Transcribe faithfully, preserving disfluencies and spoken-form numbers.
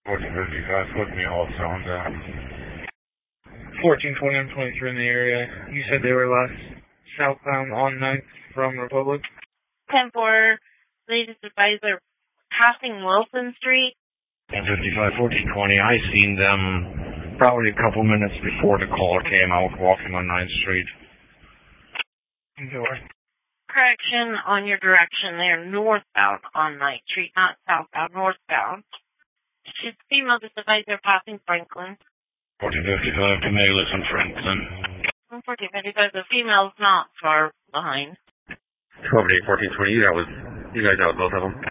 fourteen fifty-five, put me all sounds out. fourteen twenty, I'm twenty-three in the area. You said they were last southbound on ninth from Republic? ten four, latest advisor passing Wilson Street. ten fifty-five, fourteen twenty, I seen them probably a couple minutes before the call came out walking on ninth Street. Enjoy. Correction on your direction. They're northbound on ninth Street, not southbound, northbound. It's female advisor passing Franklin. fourteen fifty-five to Melis and Franklin. fourteen fifty-five, the female's not far behind. twelve eight, fourteen twenty, you guys, you guys out both of them.